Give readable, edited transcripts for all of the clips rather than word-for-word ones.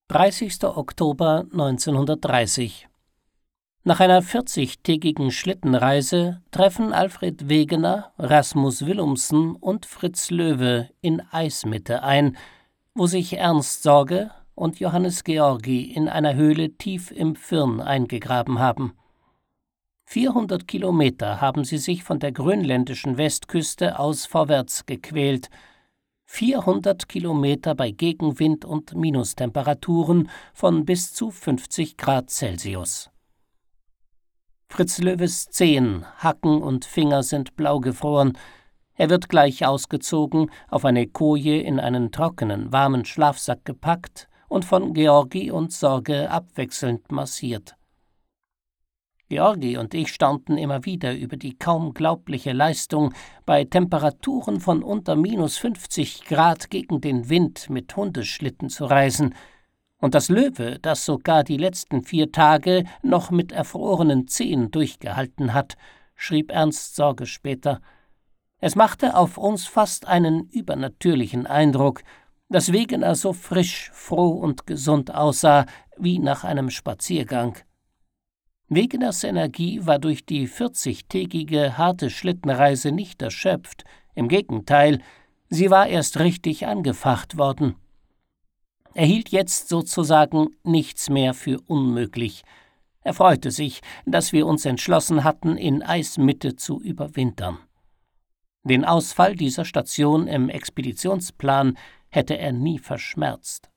30. Oktober 1930. Nach einer 40-tägigen Schlittenreise treffen Alfred Wegener, Rasmus Villumsen und Fritz Löwe in Eismitte ein, wo sich Ernst Sorge und Johannes Georgi in einer Höhle tief im Firn eingegraben haben. 400 Kilometer haben sie sich von der grönländischen Westküste aus vorwärts gequält. 400 Kilometer bei Gegenwind und Minustemperaturen von bis zu 50 Grad Celsius. Fritz Löwes Zehen, Hacken und Finger sind blau gefroren. Er wird gleich ausgezogen, auf eine Koje in einen trockenen, warmen Schlafsack gepackt und von Georgi und Sorge abwechselnd massiert. Georgi und ich staunten immer wieder über die kaum glaubliche Leistung, bei Temperaturen von unter minus 50 Grad gegen den Wind mit Hundeschlitten zu reisen. Und das Löwe, das sogar die letzten 4 Tage noch mit erfrorenen Zehen durchgehalten hat, schrieb Ernst Sorge später. Es machte auf uns fast einen übernatürlichen Eindruck, dass Wegener so frisch, froh und gesund aussah wie nach einem Spaziergang. Wegeners Energie war durch die 40-tägige harte Schlittenreise nicht erschöpft, im Gegenteil, sie war erst richtig angefacht worden. Er hielt jetzt sozusagen nichts mehr für unmöglich. Er freute sich, dass wir uns entschlossen hatten, in Eismitte zu überwintern. Den Ausfall dieser Station im Expeditionsplan hätte er nie verschmerzt.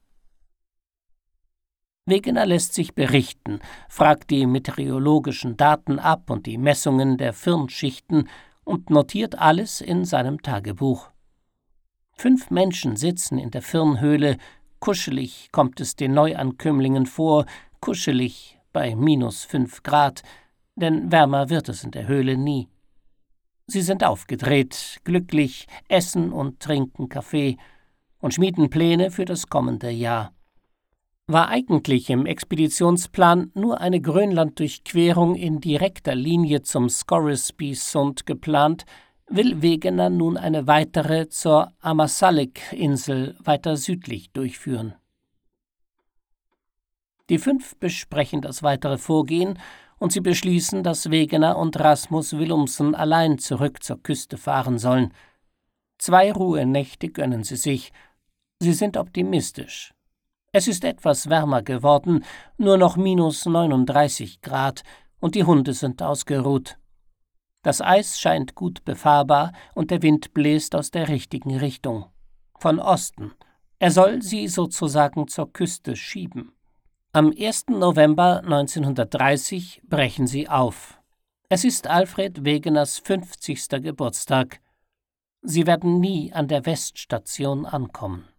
Wegener lässt sich berichten, fragt die meteorologischen Daten ab und die Messungen der Firnschichten und notiert alles in seinem Tagebuch. 5 Menschen sitzen in der Firnhöhle, kuschelig kommt es den Neuankömmlingen vor, kuschelig bei minus 5 Grad, denn wärmer wird es in der Höhle nie. Sie sind aufgedreht, glücklich, essen und trinken Kaffee und schmieden Pläne für das kommende Jahr. War eigentlich im Expeditionsplan nur eine Grönlanddurchquerung in direkter Linie zum Scoresby-Sund geplant, will Wegener nun eine weitere zur Ammassalik-Insel weiter südlich durchführen. Die 5 besprechen das weitere Vorgehen und sie beschließen, dass Wegener und Rasmus Villumsen allein zurück zur Küste fahren sollen. 2 Ruhenächte gönnen sie sich. Sie sind optimistisch. Es ist etwas wärmer geworden, nur noch minus 39 Grad, und die Hunde sind ausgeruht. Das Eis scheint gut befahrbar und der Wind bläst aus der richtigen Richtung. Von Osten. Er soll sie sozusagen zur Küste schieben. Am 1. November 1930 brechen sie auf. Es ist Alfred Wegeners 50. Geburtstag. Sie werden nie an der Weststation ankommen.